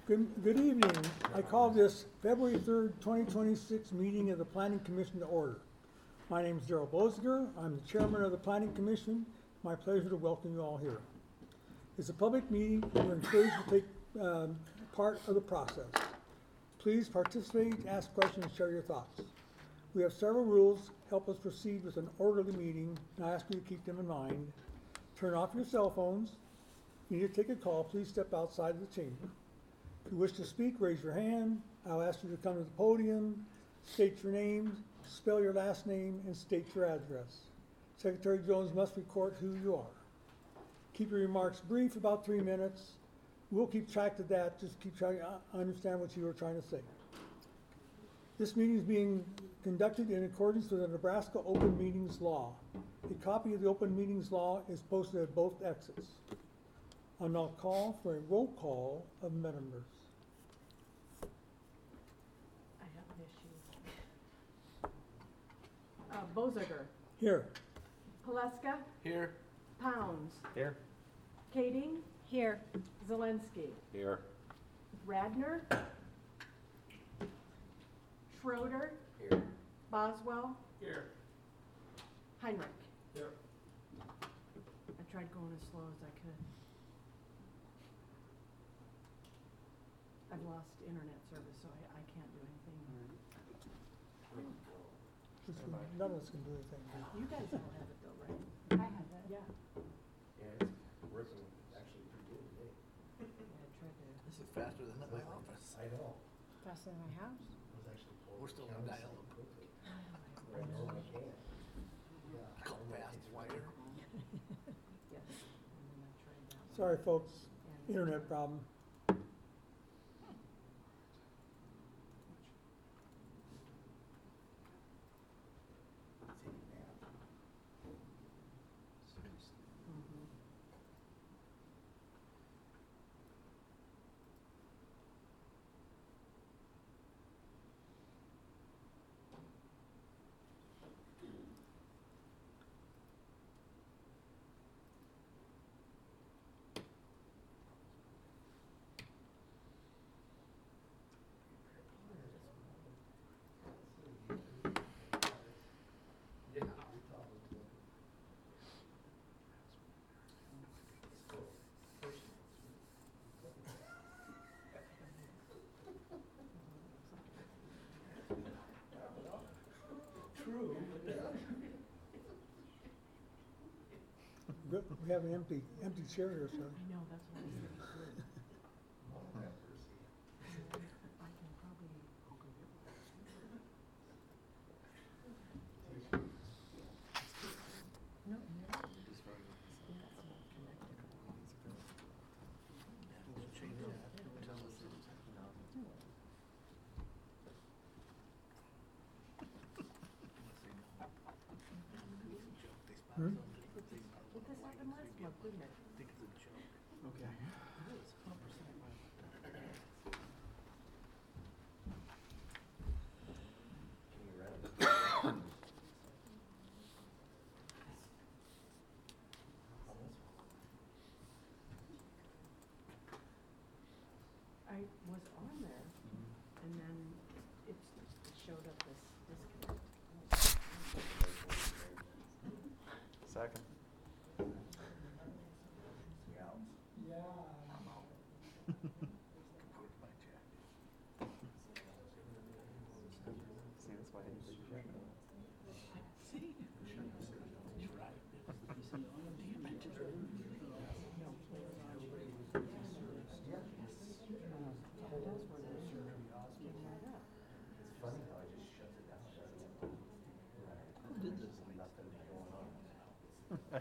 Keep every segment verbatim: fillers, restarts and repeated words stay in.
Good, good evening. I call this February third, twenty twenty-six meeting of the Planning Commission to order. My name is Darrell Boziger. I'm the chairman of the Planning Commission. My pleasure to welcome you all here. It's a public meeting. We're encouraged to take um, part of the process. Please participate, ask questions, and share your thoughts. We have several rules to help us proceed with an orderly meeting, and I ask you to keep them in mind. Turn off your cell phones. If you need to take a call, please step outside of the chamber. If you wish to speak, raise your hand. I'll ask you to come to the podium, state your name, spell your last name, and state your address. Secretary Jones must record who you are. Keep your remarks brief, about three minutes. We'll keep track of that. Just keep trying to understand what you were trying to say. This meeting is being conducted in accordance with the Nebraska Open Meetings Law. A copy of the Open Meetings Law is posted at both exits. I'll now call for a roll call of members. I have an issue. Uh, Boziger. Here. Paleska. Here. Pounds. Here. Kading. Here. Zelensky. Here. Radner. Schroeder. Here. Boswell. Here. Heinrich. Here. I tried going as slow as I could. I've lost internet service, so I, I can't do anything. Just, none of us can do anything. You guys all have it though, right? I have that. Yeah. Yeah, it's working actually pretty good today. Yeah, I tried to. This is faster than at my office. I know. Faster than my house. It was actually pulled We're still on county dial-up. so quickly. Where I normally can't. Yeah. I call fast wire. Yes. And then I tried that one. Sorry, folks. And- Internet problem. Mhm. True. Good. We have an empty, empty chair here, sir. I know, that's what I was thinking. I can probably, I'll go get one. No, no. Yeah, it's not connected. Change that. Tell us. Hmm? Well, this happened last month, didn't it? Okay. Can you run it? I was on there, and then it it showed up as disconnect. Second. Yeah. See, that's why I didn't take your jacket off. See? He's right. Damn it. It's funny how it just shuts it down, doesn't it? Who did this? Nothing going on.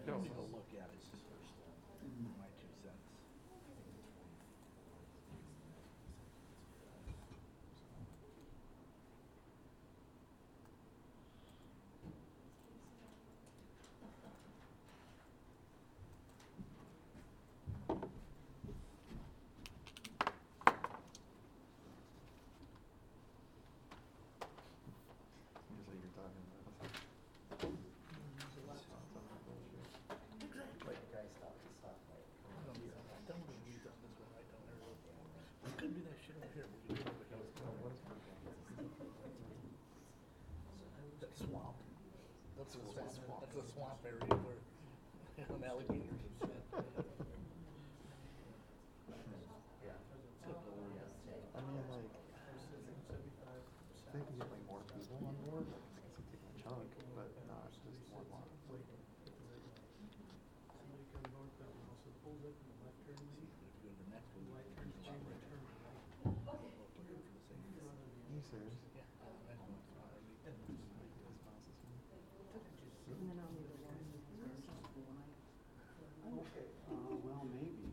the swamp area where an alligator and shit. I mean, like, they can get like more people on board, like, it's gonna take a chunk, but not just one lot. You serious? And then I'll need a one. Uh, well, maybe.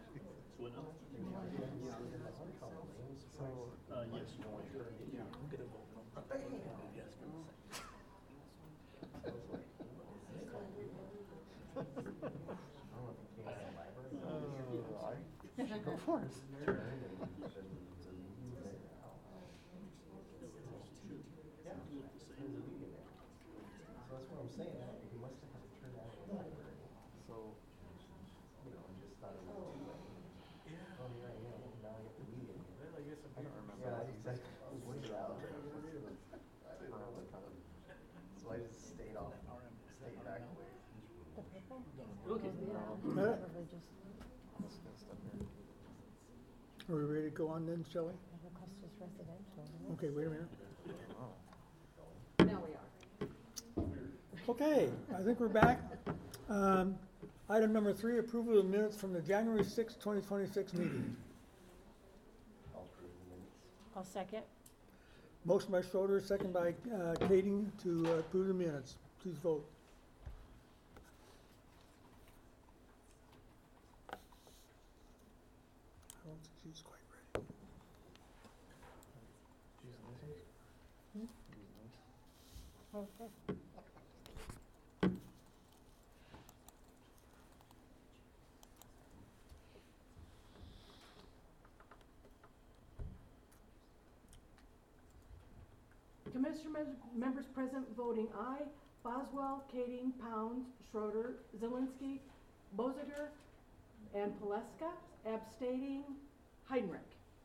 So, Uh, yes, you want to, yeah, I'm gonna vote no. Yes, for the same. uh, I should go for it. So that's what I'm saying, that he must have had to turn that in the library, So, you know, and just thought it was too late. Yeah. Oh, yeah, yeah, now I get the meeting. Well, I guess I don't remember. Yeah, the exactly. specifics. I was wondering out there. So I just stayed off, stayed back away. The purple? Okay. Yeah, Uh, probably just This kind of stuff here. Are we ready to go on then, Shelley? the cost is residential. isn't it? Okay, wait a minute. Oh. Now we are. Okay, I think we're back. Um, Item number three, approval of minutes from the January sixth, twenty twenty-six meeting. I'll approve the minutes. I'll second. Motion by Schroeder, second by uh, Kading to uh, approve the minutes. Please vote. I don't think she's quite ready. She's nice. Hmm? She's nice. Okay. Commissioner mem- members present voting aye. Boswell, Kading, Pound, Schroeder, Zelinski, Boziger, and Paleska. Abstaining, Heidenreich.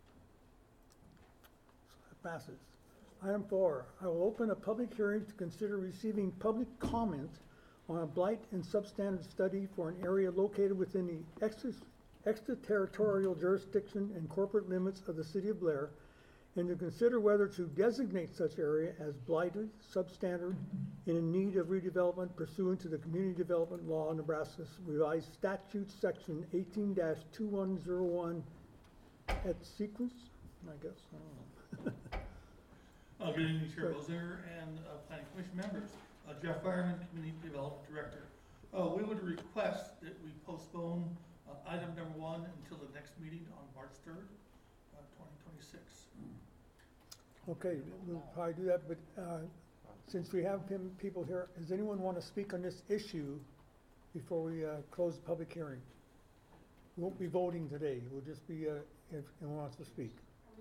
So that passes. Item four, I will open a public hearing to consider receiving public comment on a blight and substandard study for an area located within the extra- extraterritorial jurisdiction and corporate limits of the city of Blair, and to consider whether to designate such area as blighted, substandard, and in need of redevelopment pursuant to the Community Development Law, Nebraska Revised Statute, Section eighteen two one zero one at sequence, I guess, I don't know. Uh, good evening, Chair Good. Bozinger and, uh, Planning Commission members. Uh, Jeff Fireman, Community Development Director. Uh, we would request that we postpone, uh, item number one until the next meeting on March third, uh, twenty twenty-six. Okay, we'll probably do that, but uh, since we have him, people here, does anyone want to speak on this issue before we uh, close the public hearing? We won't be voting today, we'll just be, uh, if anyone wants to speak.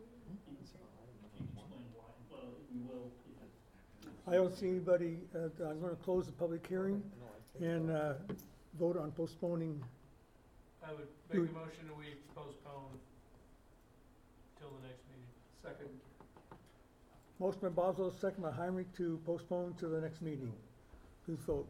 I don't see anybody, uh, I'm going to close the public hearing and uh, vote on postponing. I would You make would- a motion that we postpone till the next meeting. Second. Motion by Boswell, second by Heinrich to postpone to the next meeting. Please vote.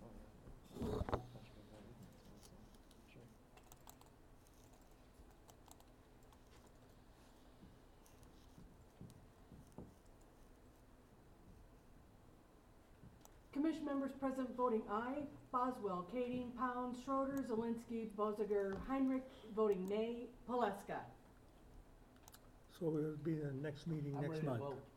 Commission members present voting aye. Boswell, Kading, Pound, Schroeder, Zelinski, Boziger, Heinrich, voting nay. Paleska. So it'll be the next meeting I'm next ready to month. vote.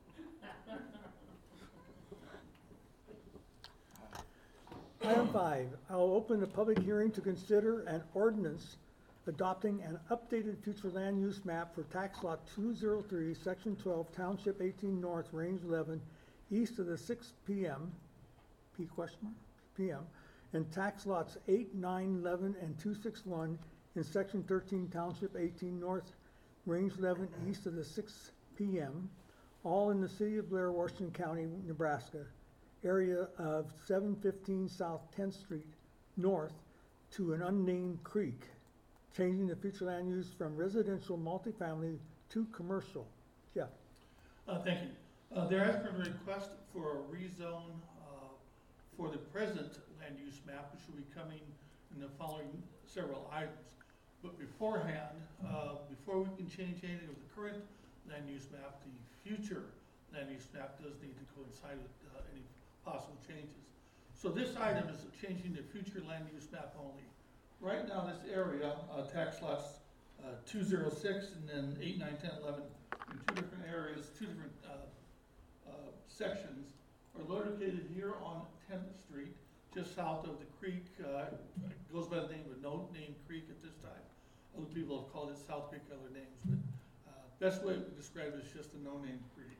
Item five, I'll open the public hearing to consider an ordinance adopting an updated future land use map for tax lot two oh three, section twelve, township eighteen north, range eleven, east of the six P M, P question mark, P M, and tax lots eight, nine, eleven, and two sixty-one in section thirteen, township eighteen north, range eleven, east of the six P M, all in the city of Blair, Washington County, Nebraska, area of seven fifteen South tenth Street North to an unnamed creek, changing the future land use from residential multifamily to commercial. Jeff? Uh, thank you. Uh, there has been a request for a rezone, uh, for the present land use map, which will be coming in the following several items. But beforehand, uh, before we can change anything of the current land use map, the future land use map does need to coincide with uh, any possible changes. So this item is changing the future land use map only. Right now, this area, uh, tax lots uh, two oh six and then eight, nine, ten, eleven, in two different areas, two different uh, uh, sections, are located here on tenth Street, just south of the creek. Uh, it goes by the name of No Name Creek at this time. Other people have called it South Creek, other names, but uh, best way to describe it is just a No Name Creek.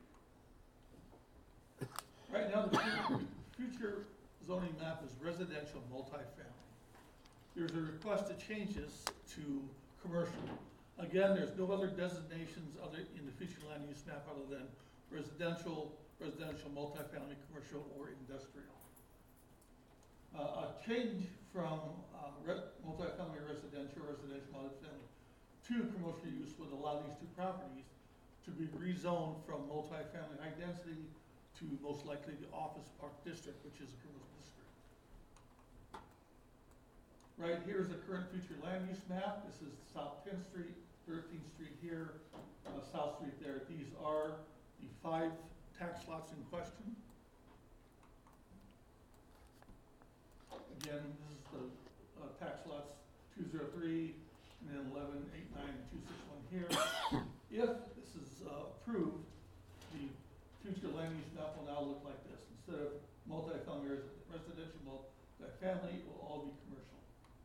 Right now, the future- future zoning map is residential multifamily. There's a request to change this to commercial. Again, there's no other designations other in the future land use map other than residential, residential, multifamily, commercial, or industrial. Uh, a change from uh, re- multifamily residential, residential multifamily to commercial use would allow these two properties to be rezoned from multifamily high density to most likely the office park district, which is a commercial district. Right here is the current future land use map. This is South tenth Street, thirteenth Street here, uh, South Street there. These are the five tax lots in question. Again, this is the uh, tax lots two oh three, and then eleven, eight, nine, and two sixty-one here. If this is uh, approved, the future land use map will now look like this. Instead of multifamily res- residential multifamily, it will all be commercial.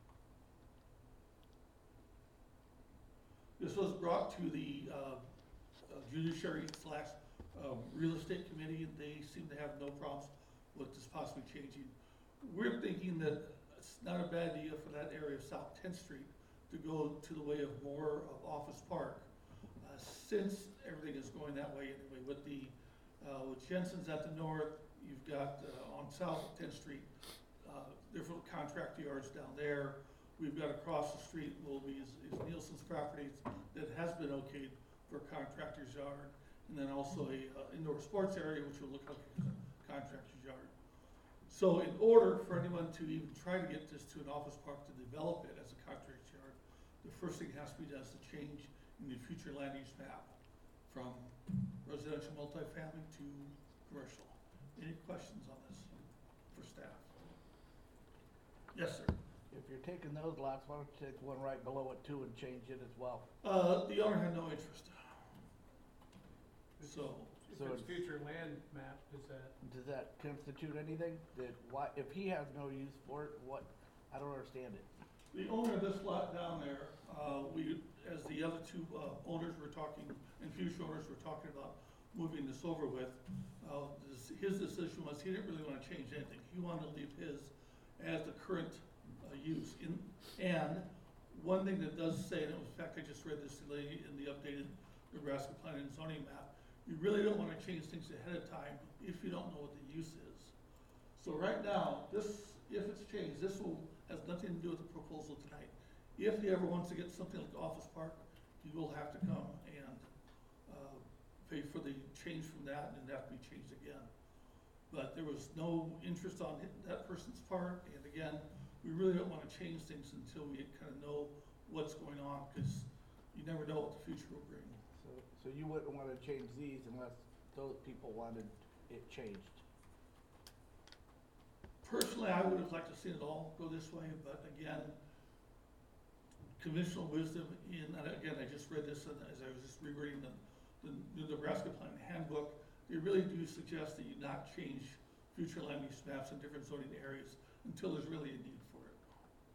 This was brought to the uh, uh, judiciary slash uh, real estate committee, and they seem to have no problems with this possibly changing. We're thinking that it's not a bad idea for that area of South tenth Street to go to the way of more of Office Park. Uh, since everything is going that way anyway, with the, uh, with Jensen's at the north, you've got, uh, on South tenth Street, uh, different contract yards down there. We've got across the street will be is, is Nielsen's properties that has been okayed for contractor's yard. And then also a, uh, indoor sports area, which will look like a contractor's yard. So in order for anyone to even try to get this to an office park to develop it as a contractor's yard, the first thing that has to be done is to change in the future land use map from residential multifamily to commercial. Any questions on this for staff? Yes, sir. If you're taking those lots, why don't you take one right below it too and change it as well? Uh, the owner had no interest. So, If So it's it's- future land map, does that, Does that constitute anything? That why, if he has no use for it, what, I don't understand it. the owner of this lot down there, uh, we, as the other two, uh, owners were talking, and future owners were talking about moving this over with, uh, this, his decision was he didn't really wanna change anything. He wanted to leave his as the current, uh, use in, and one thing that does say, and in fact, I just read this today in the updated Nebraska Planning and Zoning map, you really don't wanna change things ahead of time if you don't know what the use is. So right now, this, if it's changed, this will, has nothing to do with the proposal tonight. If he ever wants to get something like Office Park, he will have to come and, uh, pay for the change from that, and it'd have to be changed again. But there was no interest on hi- that person's part, and again, we really don't wanna change things until we kinda know what's going on, cause you never know what the future will bring. So, so you wouldn't wanna change these unless those people wanted it changed. Personally, I would have liked to see it all go this way, but again, conventional wisdom in, and again, I just read this and as I was just rereading the, the new Nebraska Planning Handbook, they really do suggest that you not change future land use maps in different zoning areas until there's really a need for it.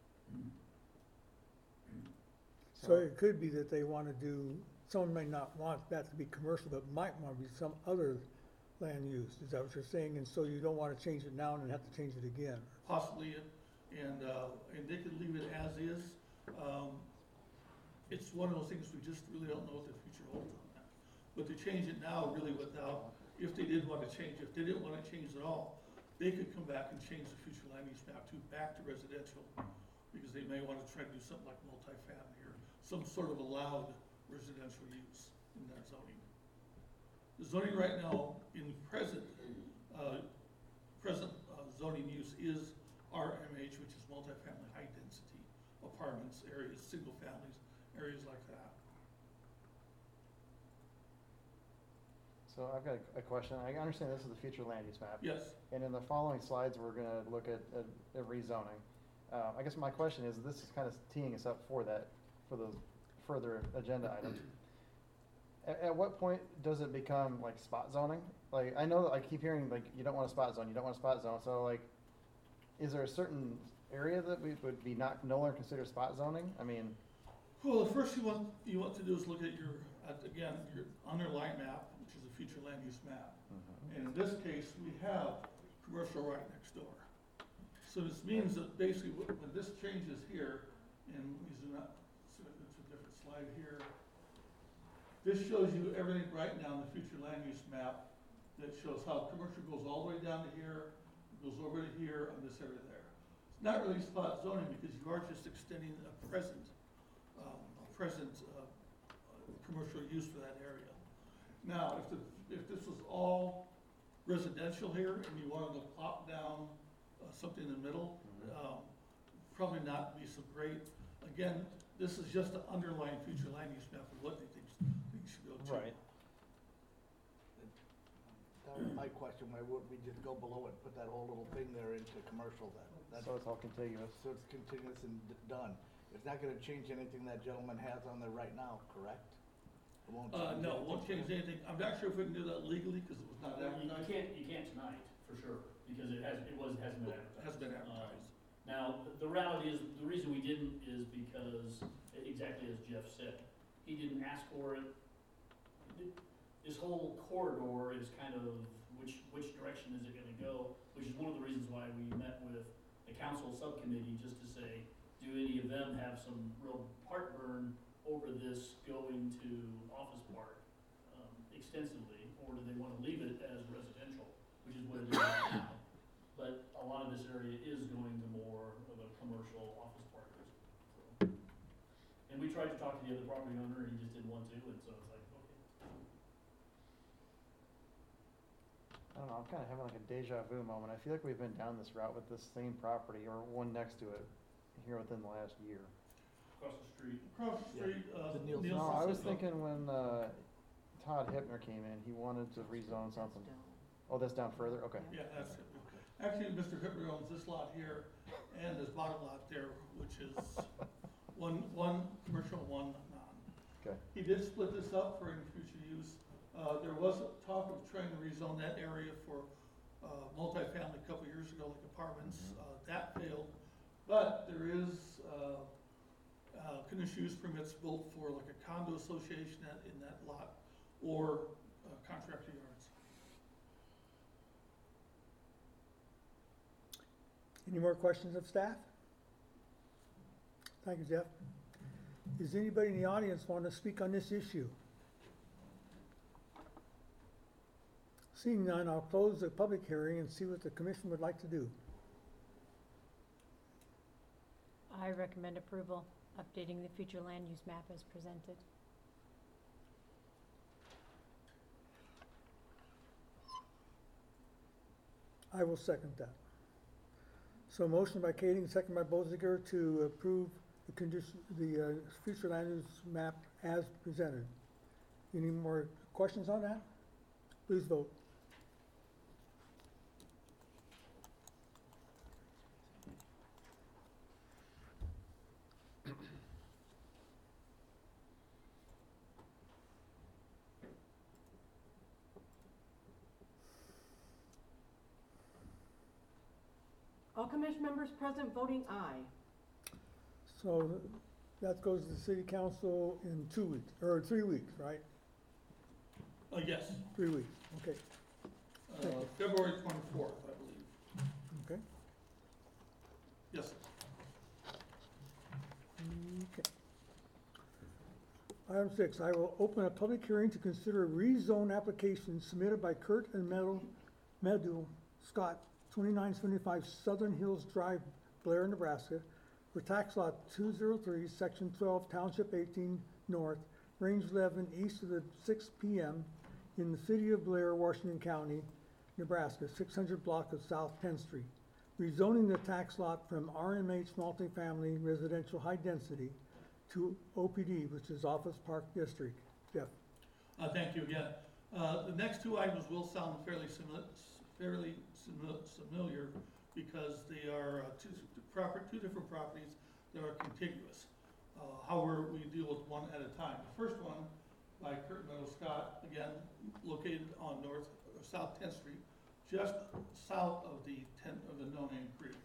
So it could be that they wanna do, someone may not want that to be commercial, but might wanna be some other land use, is that what you're saying? And so you don't wanna change it now and then have to change it again? Possibly, and, uh, and they could leave it as is. Um, it's one of those things we just really don't know what the future holds on that. But to change it now really without, if they did wanna change, if they didn't wanna change at all, they could come back and change the future land use map to back to residential, because they may wanna try to do something like multifamily or some sort of allowed residential use in that zoning. The zoning right now, in present, uh, present uh, zoning use is R M H, which is multifamily high density apartments, areas, single families, areas like that. So I've got a, a question. I understand this is the future land use map. Yes, And in the following slides, we're gonna look at, at, at rezoning. Uh, I guess my question is, this is kind of teeing us up for that, for the further agenda items. At, at what point does it become like spot zoning? Like, I know that I keep hearing like, you don't want a spot zone, you don't want a spot zone, so like, is there a certain area that we would be not, no longer considered spot zoning? I mean, well, the first you want, you want to do is look at your, at, again, your underlying map, which is a future land use map. And in this case, we have commercial right next door. So this means that basically when when this changes here, and we zoom out, so it's a different slide here. This shows you everything right now in the future land use map that shows how commercial goes all the way down to here, goes over to here, and this area there. It's not really spot zoning because you are just extending a present, um, a present, uh, uh, commercial use for that area. Now, if the, if this was all residential here and you wanted to plop down uh, something in the middle, um, probably not be so great. Again, this is just the underlying future land use map of what they think things should go to. right. That was my question, why wouldn't we just go below it, put that whole little thing there into commercial then? That's, So it's all contiguous. so it's continuous and d- done. It's not gonna change anything that gentleman has on there right now, correct? It won't Uh, change no, it won't change anything. anything. I'm not sure if we can do that legally because it was not Well, you, you advertised. can't, you can't tonight, for sure, because it has, it was, hasn't been advertised. Has been Uh, advertised. Now, the- the reality is, the reason we didn't is because, exactly as Jeff said, he didn't ask for it. Th- This whole corridor is kind of, which, which direction is it gonna go? Which is one of the reasons why we met with the council subcommittee, just to say, do any of them have some real heartburn over this going to Office Park um, extensively, or do they wanna leave it as residential, which is what it is right now? But a lot of this area is going to more of a commercial office park. So. And we tried to talk to the other property owner, and he just didn't want to, and so it's like, okay. I don't know, I'm kinda having like a deja vu moment. I feel like we've been down this route with this same property or one next to it here within the last year. Across the street. Across the Yeah. street, uh, The Nielsen. Nielsen. No, I was System. thinking when, uh, Todd Hipner came in, he wanted to rezone something. Oh, that's down further? Okay. Yeah, that's it. Actually, Mister Hipper owns this lot here and this bottom lot there, which is one, one commercial, one non. Okay. He did split this up for any future use. Uh, there was talk of trying to rezone that area for, uh, multifamily a couple years ago, like apartments, uh, that failed. But there is, uh, uh, conditional use permits built for like a condo association that, in that lot, or, uh, contractor yards. Any more questions of staff? Thank you, Jeff. Does anybody in the audience want to speak on this issue? Seeing none, I'll close the public hearing and see what the commission would like to do. I recommend approval, updating the future land use map as presented. I will second that. So motion by Kading, second by Boziger to approve the condition, the, uh, future land use map as presented. Any more questions on that? Please vote. All commission members present voting aye. So that goes to the city council in two weeks, or three weeks, right? Uh, yes, Three weeks, okay, uh, February twenty-fourth, I believe. okay. Yes, sir. Okay. Item six, I will open a public hearing to consider a rezone application submitted by Kurt and Meadow, Meadow Scott, twenty-nine seventy-five Southern Hills Drive, Blair, Nebraska, for tax lot two oh three, section twelve, township eighteen north, range eleven, east of the six P M in the city of Blair, Washington County, Nebraska, six hundred block of South tenth Street, rezoning the tax lot from R M H multifamily residential high density to O P D, which is Office Park District. Jeff? Uh, thank you again. Uh, the next two items will sound fairly similar, fairly simil- familiar because they are uh, two, two proper, two different properties that are contiguous. Uh, however, we deal with one at a time. The first one by Kurt Meadow Scott, again, located on North, or South tenth Street, just south of the ten, of the No Name Creek.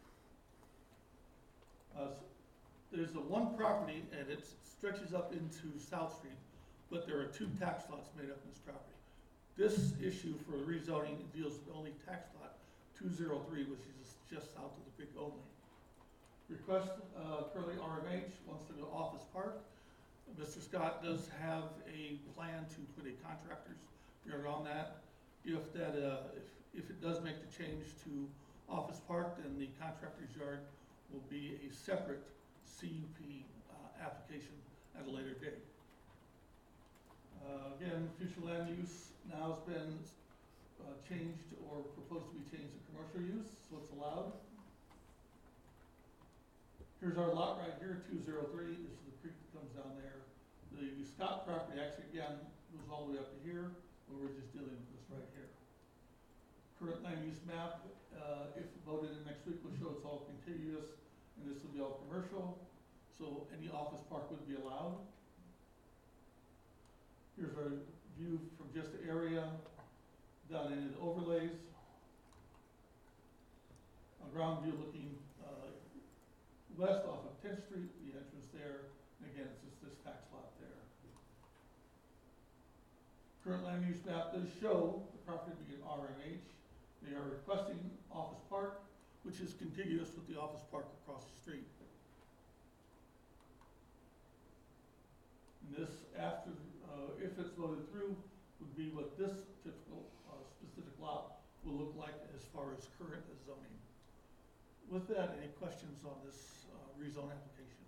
Uh, s- there's the one property and it stretches up into South Street, but there are two tax lots made up in this property. This issue for rezoning deals with only tax lot two oh three, which is just south of the creek only. Request, uh, currently R M H wants to go Office Park. Mister Scott does have a plan to put a contractor's yard on that. If that, uh, if, if it does make the change to Office Park, then the contractor's yard will be a separate C U P, uh, application at a later date. Uh, again, future land use now has been, uh, changed or proposed to be changed to commercial use, so it's allowed. Here's our lot right here, two oh three, this is the creek that comes down there. The Scott property actually, again, goes all the way up to here, but we're just dealing with this right here. Current land use map, uh, if voted in next week, will show it's all contiguous, and this will be all commercial, so any office park would be allowed. Here's our view from just the area, down into the overlays. A ground view looking, uh, west off of tenth Street, the entrance there, and again, it's just this tax lot there. Current land use map does show the property being R M H. They are requesting Office Park, which is contiguous with the Office Park across the street. And this, after, uh, if it's voted through, would be what this typical, uh, specific lot will look like as far as current zoning. With that, any questions on this uh, rezone application?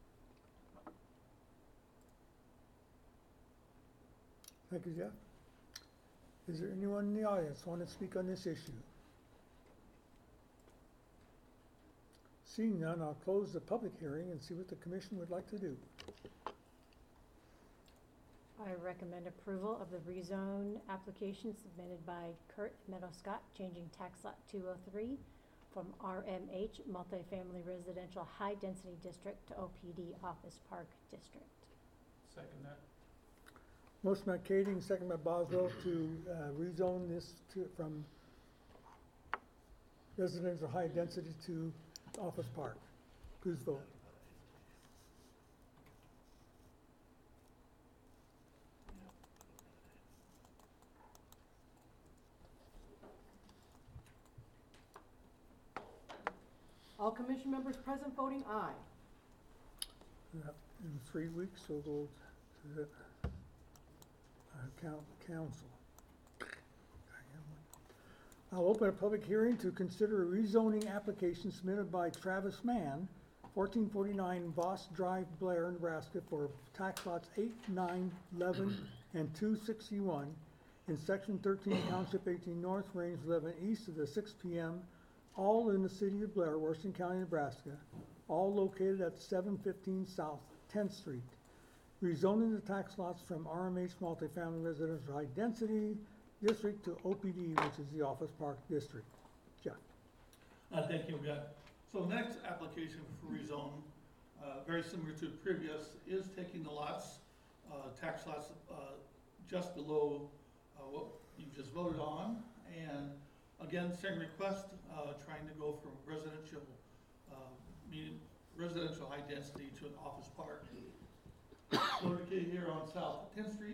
Thank you, Jeff. Is there anyone in the audience want to speak on this issue? Seeing none, I'll close the public hearing and see what the commission would like to do. I recommend approval of the rezone application submitted by Kurt Meadow Scott, changing tax lot two oh three from R M H multifamily residential high density district to O P D Office Park District. Second that. Motion by Kading, second by Boswell to uh, rezone this to, from residential high density to office park. Please vote. All commission members present voting aye. Yep, in three weeks, we'll go to the uh, coun- council. I'll open a public hearing to consider a rezoning application submitted by Travis Mann, fourteen forty-nine Voss Drive, Blair, Nebraska, for tax lots eight, nine, eleven, and two sixty-one in section thirteen, township eighteen north, range eleven east of the six P M, all in the city of Blair, Washington County, Nebraska, all located at seven fifteen South tenth Street. Rezoning the tax lots from R M H multifamily residential high density district to O P D, which is the Office Park District. Jeff? Uh, thank you again. So next application for rezone, uh, very similar to the previous, is taking the lots, uh, tax lots, uh, just below, uh, what you just voted on. And again, same request, uh, trying to go from residential, uh, medium, residential high density to an office park. Located here on South tenth Street.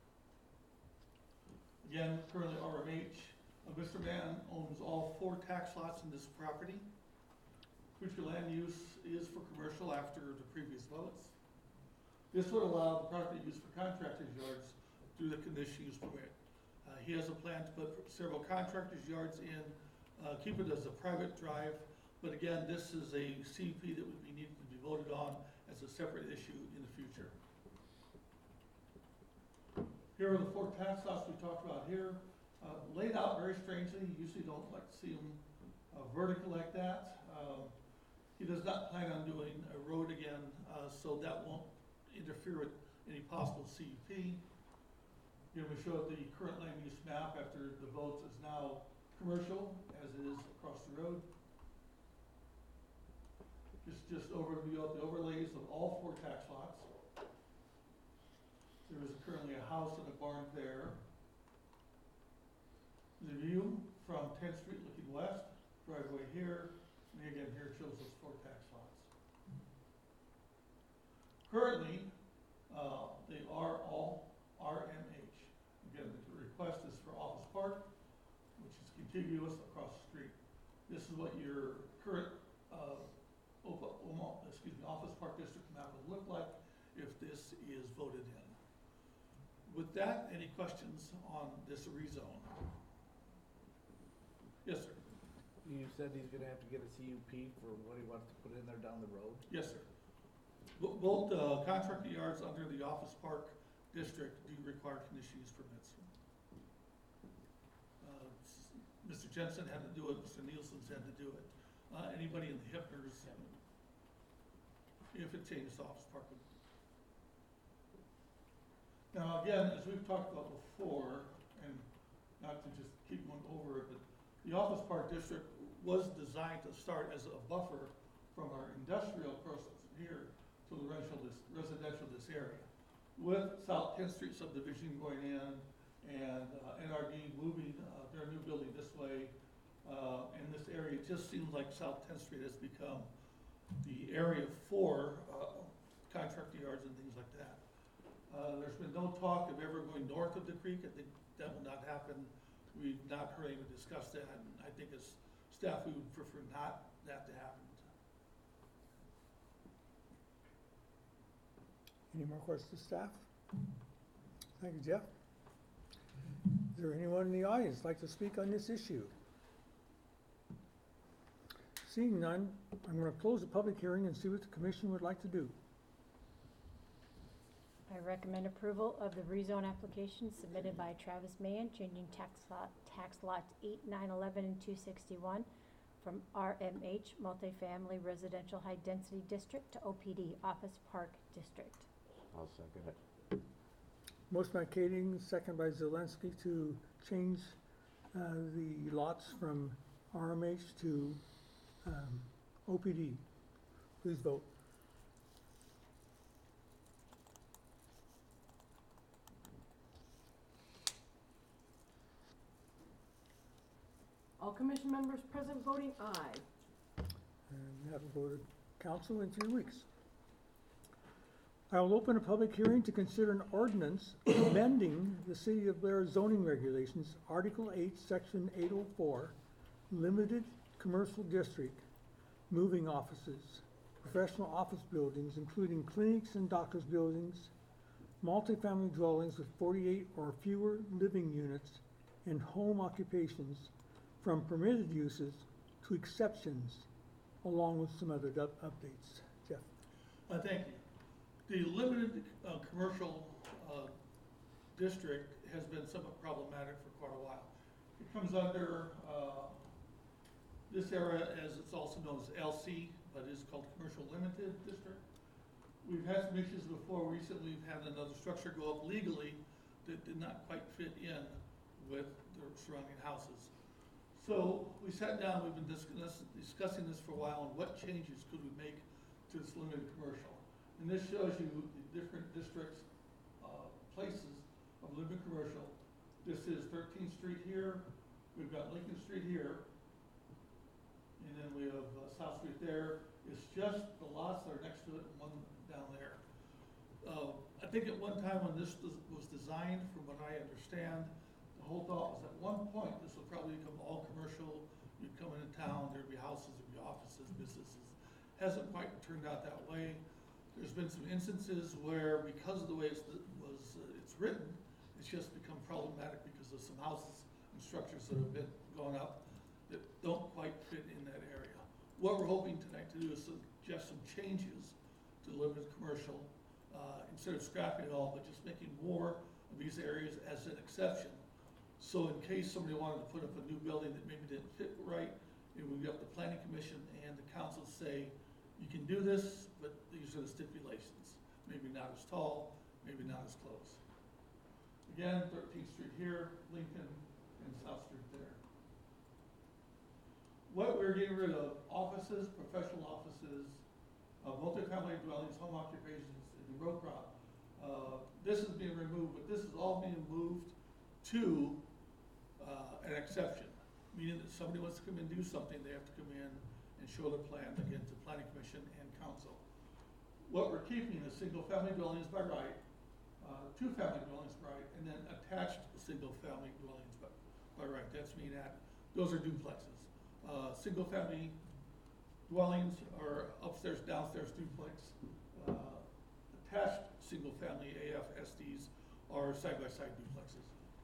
Again, currently R M H. Uh, Mister Mann owns all four tax lots in this property. Future land use is for commercial after the previous votes. This would allow the property used for contractors' yards through the conditional use permit. Uh, he has a plan to put several contractors' yards in, uh, keep it as a private drive, but again, this is a C U P that would be needed to be voted on as a separate issue in the future. Here are the four tax lots we talked about here. Uh, laid out very strangely, you usually don't like to see them, uh, vertical like that. Um, he does not plan on doing a road again, uh, so that won't interfere with any possible C U P. Here we showed the current land use map after the votes is now commercial, as it is across the road. Just, just overview of the overlays of all four tax lots. There is currently a house and a barn there. The view from tenth Street looking west, driveway here, and again, here it shows those four tax lots. Currently, uh, they are all R M H. Again, the request is for Office Park, which is contiguous across the street. This is what your current, uh, Opa, Oma, excuse me, Office Park District map would look like if this is voted in. With that, any questions on this rezone? Yes, sir. You said he's gonna have to get a C U P for what he wants to put in there down the road? Yes, sir. Bo- Both uh, contractor yards under the Office Park District do require conditional use permits. Uh, s- Mister Jensen had to do it, Mister Nielsen's had to do it. Uh, Anybody in the Hipners, if it changes Office Park. would- Now, again, as we've talked about before, and not to just keep going over it, but the Office Park District was designed to start as a buffer from our industrial process here to the residential, this, residential this area. With South tenth Street subdivision going in and uh, N R D moving uh, their new building this way, uh, in this area, it just seems like South tenth Street has become the area for uh, contractor yards and things like that. Uh, there's been no talk of ever going north of the creek. I think that will not happen. We've not heard anyone discuss that, and I think as staff, we would prefer not that to happen. Any more questions, staff? Thank you, Jeff. Is there anyone in the audience like to speak on this issue? Seeing none, I'm going to close the public hearing and see what the commission would like to do. I recommend approval of the rezone application submitted by Travis Mahan, changing tax lot, tax lots eight, nine, eleven, and two sixty-one from R M H Multifamily Residential High Density District to O P D Office Park District. I'll second it. Motion by Kading, second by Zelensky to change uh, the lots from R M H to um, O P D. Please vote. All commission members present voting aye. And have a voted council in three weeks. I will open a public hearing to consider an ordinance amending the City of Blair zoning regulations, Article eight, Section eight oh four, Limited Commercial District, moving offices, professional office buildings, including clinics and doctors' buildings, multifamily dwellings with forty-eight or fewer living units, and home occupations from permitted uses to exceptions, along with some other up- updates. Jeff? Uh, thank you. The limited, uh, commercial, uh, district has been somewhat problematic for quite a while. It comes under, uh, this area as it's also known as L C, but is called Commercial Limited District. We've had some issues before. Recently, we've had another structure go up legally that did not quite fit in with the surrounding houses. So we sat down, we've been discuss, discussing this for a while, and what changes could we make to this limited commercial? And this shows you the different districts, uh, places of limited commercial. This is thirteenth Street here, we've got Lincoln Street here, and then we have uh, South Street there. It's just the lots that are next to it and one down there. Uh, I think at one time when this was, was designed, from what I understand, the whole thought was at one point, this will probably become all commercial. You'd come into town, there'd be houses, there'd be offices, businesses. Hasn't quite turned out that way. There's been some instances where, because of the way it's, was, uh, it's written, it's just become problematic because of some houses and structures that have been going up that don't quite fit in that area. What we're hoping tonight to do is suggest some changes to limited commercial, uh, instead of scrapping it all, but just making more of these areas as an exception So in case somebody wanted to put up a new building that maybe didn't fit right, it would be up to the planning commission and the council to say, you can do this, but these are the stipulations. Maybe not as tall, maybe not as close. Again, thirteenth Street here, Lincoln, and South Street there. What we're getting rid of, offices, professional offices, uh, multifamily dwellings, home occupations, and road crop. Uh, this is being removed, but this is all being moved to, uh, an exception, meaning that somebody wants to come and do something, they have to come in and show their plan, again, to planning commission and council. What we're keeping is single-family dwellings by right, uh, two-family dwellings by right, and then attached single-family dwellings by, by right. That's mean that, those are duplexes. Uh, single-family dwellings are upstairs, downstairs duplex. Uh, attached single-family A F S Ds are side-by-side duplexes.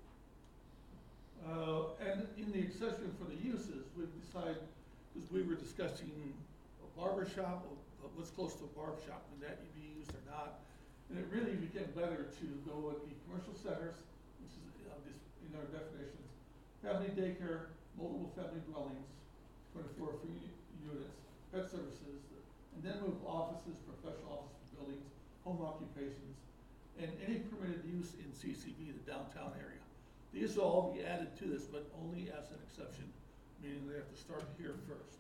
Uh, and in the exception for the uses, we've decided, because we were discussing a barber shop, uh, what's close to a barber shop, can that be used or not? And it really became better to go with the commercial centers, which is uh, this, in our definitions, family daycare, multiple family dwellings, twenty-four free units, pet services, and then move offices, professional office buildings, home occupations, and any permitted use in C C B, the downtown area. These will all be added to this, but only as an exception, meaning they have to start here first.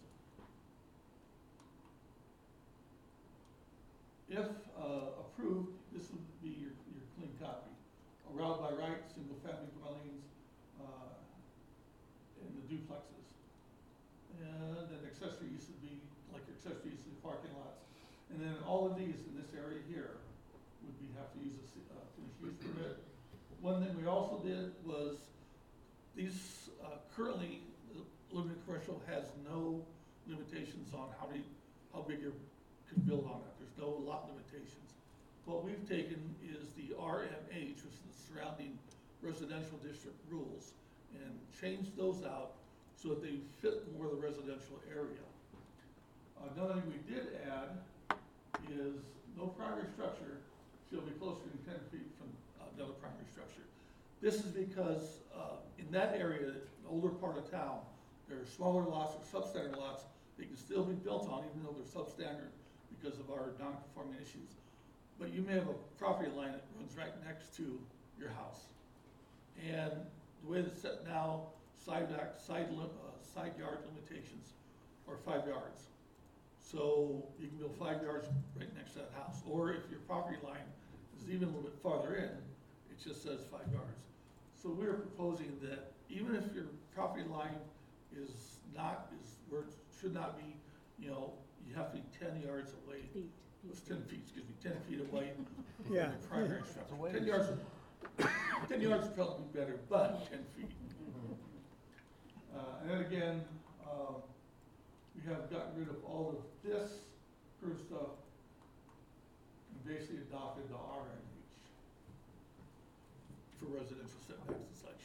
If uh, approved, this would be your, your clean copy. Allowed by right, single-family dwellings, uh, and the duplexes. And then accessory use would be like your accessory use in parking lots. And then all of these in this area here would be, have to use a uh, conditional use permit. One thing we also did was, these, uh, currently, the limited commercial has no limitations on how to, how big you can build on it. There's no lot limitations. What we've taken is the R M H, which is the surrounding residential district rules, and changed those out so that they fit more the residential area. Uh, Another thing we did add is no primary structure shall be closer than ten feet from another primary structure. This is because uh, in that area, the older part of town, there are smaller lots or substandard lots. They can still be built on even though they're substandard because of our non-conforming issues. But you may have a property line that runs right next to your house. And the way it's set now, side back, side, lim, uh, side yard limitations are five yards. So you can build five yards right next to that house. Or if your property line is even a little bit farther in, it just says five yards. So we're proposing that even if your property line is not, is where it should not be, you know, you have to be ten yards away. Feet. It's ten feet, excuse me, ten feet away from Yeah. the primary structure. Ten yards, ten yards would probably be better, but ten feet. Uh, and then again, um, we have gotten rid of all of this curve stuff and basically adopted the R M H for residential setbacks and such.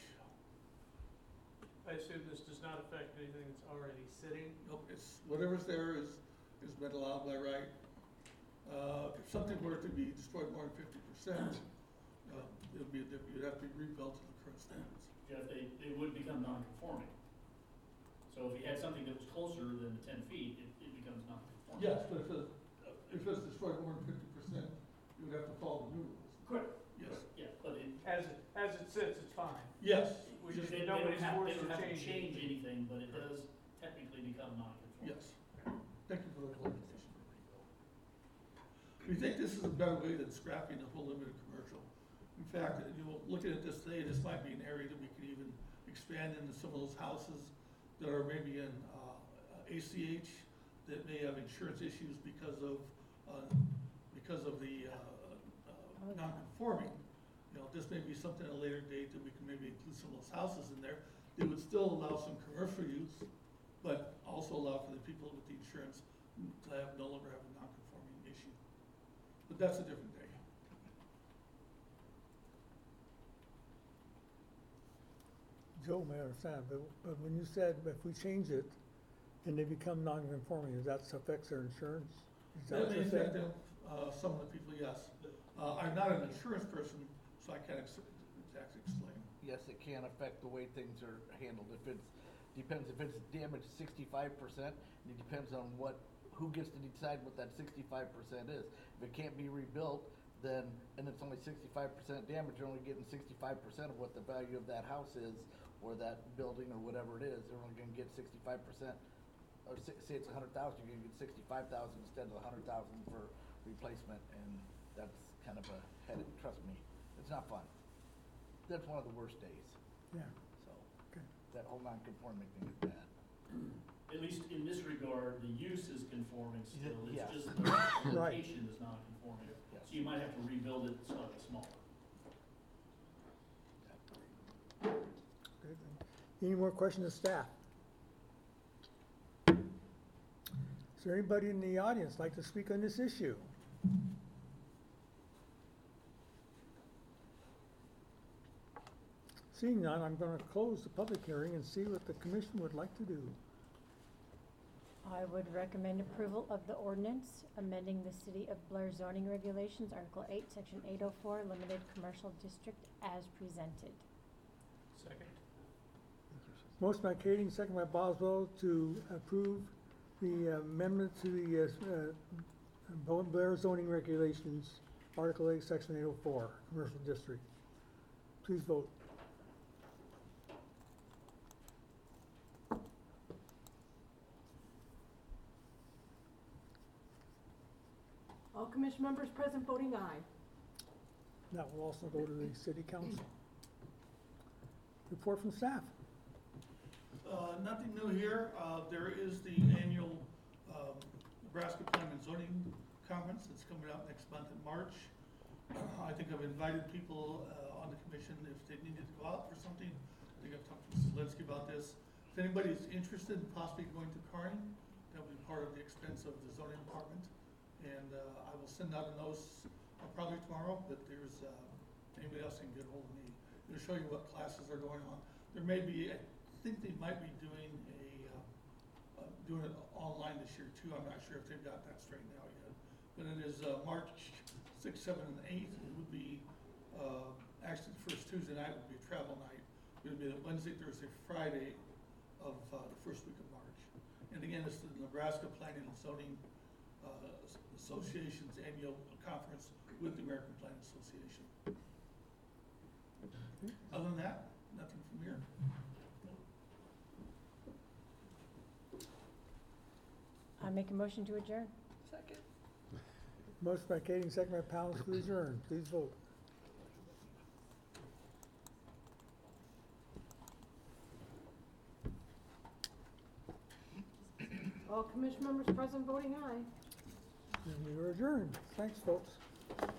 I assume this does not affect anything that's already sitting. Nope, it's, whatever's there is, is been allowed by right. Uh, if something were to be destroyed more than fifty percent, uh, it would be, it would have to be rebuilt to the current standards. Jeff, they, they would become non-conforming. So if you had something that was closer than the ten feet, it, it becomes non-conforming. Yes, but if it, if it's destroyed more than fifty percent, you would have to follow the new rules. Correct. Yes. Yeah, but it, As it, as it sits, it's fine. Yes, We just- just, they, they don't nobody's have, they forced don't to have to change change it. anything, but it does technically become non-conforming. yes. Thank you for the clarification. We think this is a better way than scrapping the whole limited commercial. In fact, you know, looking at this today, this might be an area that we could even expand into some of those houses that are maybe in, uh, A C H, that may have insurance issues because of, uh, because of the, uh, uh, non-conforming. You know, this may be something at a later date that we can maybe include some of those houses in there. They would still allow some commercial use, but also allow for the people with the insurance to have, no longer have a non-conforming issue. But that's a different day. Joe may understand, but, but when you said if we change it and they become non-conforming, does that affects their insurance? Is that That what may you're affect saying? them, uh, some of the people, yes. Uh, I'm not an insurance person, so I can't ex- exactly explain. Yeah, guess it can affect the way things are handled. If it's, depends, if it's damaged sixty-five percent, it depends on what, who gets to decide what that sixty-five percent is. If it can't be rebuilt, then, and it's only sixty-five percent damage, you're only getting sixty-five percent of what the value of that house is, or that building, or whatever it is, they're only gonna get sixty-five percent. Or say, say it's a hundred thousand, you're gonna get sixty-five thousand instead of a hundred thousand for replacement, and that's kind of a headache, trust me, it's not fun. That's one of the worst days, Yeah, so, okay. that whole non-conforming thing is bad. At least in this regard, the use is conforming still, Yeah. it's just the Right. location is not conforming. Yes. So you might have to rebuild it slightly smaller. Good. Any more questions of staff? Is there anybody in the audience like to speak on this issue? Seeing none, I'm gonna close the public hearing and see what the commission would like to do. I would recommend approval of the ordinance amending the City of Blair zoning regulations, Article eight, Section eight oh four, Limited Commercial District as presented. Second? Motion by Kading, second by Boswell to approve the amendment to the uh, uh, Blair zoning regulations, Article eight, Section eight oh four, Commercial District. Please vote. All commission members present voting aye. That will also go to the city council. Report from staff. Uh, nothing new here. Uh, there is the annual, um, Nebraska Planning and Zoning Conference that's coming out next month in March. Uh, I think I've invited people, uh, on the commission if they needed to go out for something. I think I've talked to Mister Linsky about this. If anybody's interested in possibly going to Kearney, that'll be part of the expense of the zoning department. And, uh, I will send out a notice, uh, probably tomorrow, but there's, uh, anybody else can get hold of me. It'll show you what classes are going on. There may be, I think they might be doing a, uh, uh, doing it online this year too. I'm not sure if they've got that straightened out yet. But it is, uh, March sixth, seventh, and eighth. It would be, uh, actually the first Tuesday night would be a travel night. It would be the Wednesday, Thursday, Friday of, uh, the first week of March. And again, it's the Nebraska Planning and Zoning, uh, Association's annual conference with the American Planning Association. Other than that, nothing from here. I make a motion to adjourn. Second. Motion by Kading, second by Powell to adjourn. Please vote. All commission members present voting aye. And we are adjourned. Thanks, folks.